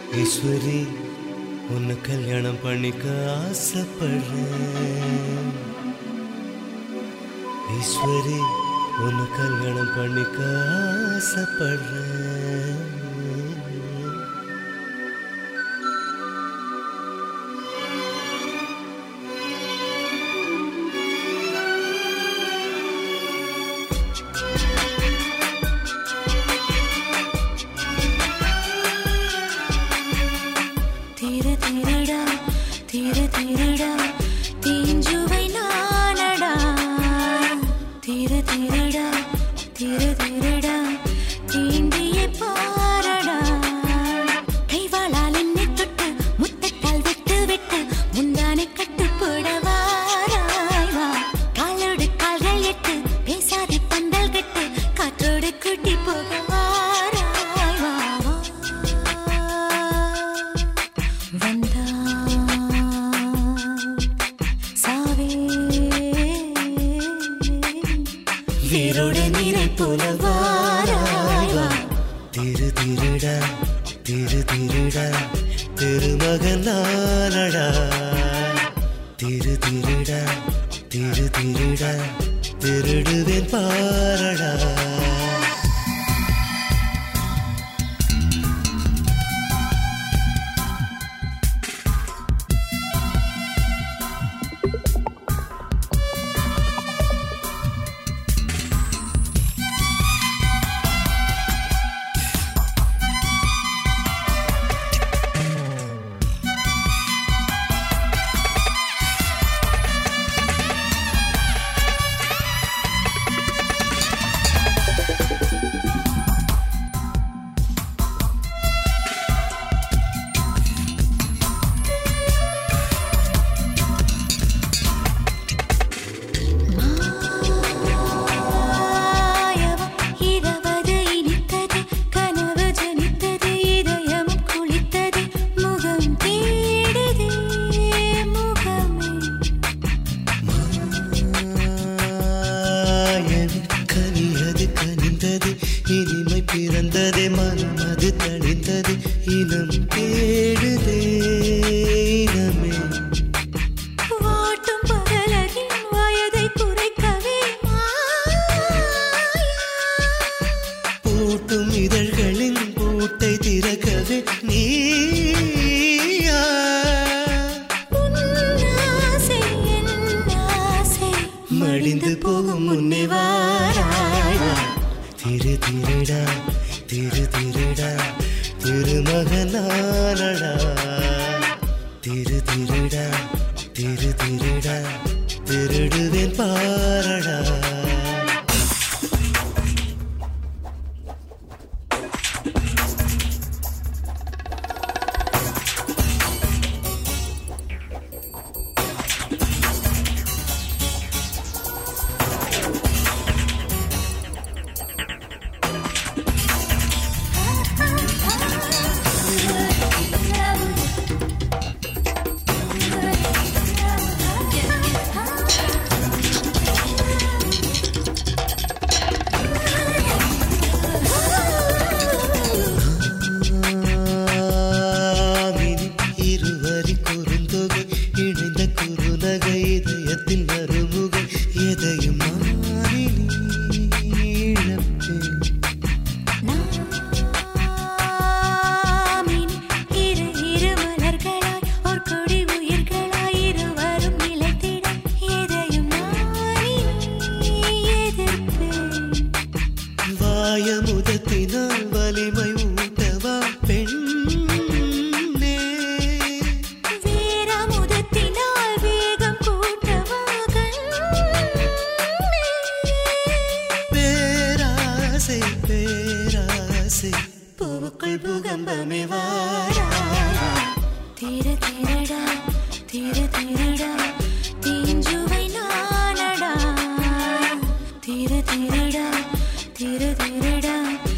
ஈஸ்வரி உன்னை கல்யாணம் பண்ணிக்க ஆசைப்படுறேன். ஈஸ்வரி உன்னை கல்யாணம் பண்ணிக்க ஆசைப்படுறேன். தீர தீரடா தீஞ்சுவை நானடா. தீர தீரடா தீர தீரடா தீண்டிய பாரடா. கைவாளால் என்னை தொட்டு முத்தத்தால் விட்டு விட்டு முந்தானை கட்டுப்பட வாராய் வா. காலோடு கால்கள் எட்டு பேசாதி பந்தல் கட்டு காற்றோடு கூட்டி போக வாராய் வா. வந்தா வீரோட நீரை போல வாராய் வா. திரு திருடா திரு திருடா திருமகன் நானடா. திரு திருடா திரு திருடா திருடுவேன் பாரடா. இனிமை பிறந்ததே மனம் அது தணிந்தது இனம் தேடுதே இனமே. வாட்டும் பகலகின் வயதை குறைக்கவே பூட்டும் இதழ்களின் பூட்டை திறக்கவே நீயா. மடிந்து போகும் முன்னே வாராய் வா. திரு திருடா திரு திருடா திருமகன் நானடா. திரு திருடா திரு திருடா திருடுவேன் பாரடா. இதயத்தின் மறுமுகை எதையும் இரு மலர்களாய் ஒரு கொடி உயிர்களாய் இருவரும் நிலைத்திட எதையும் எதிர்ப்பேன். வாயமுதத்தினால் வலிமை ஊட்டவா பெண். பூவுக்குள் பூகம்பமே வாராய். தீர தீரடா தீர தீரடா தீஞ்சுவை நானடா. தீர தீரடா தீர தீரடா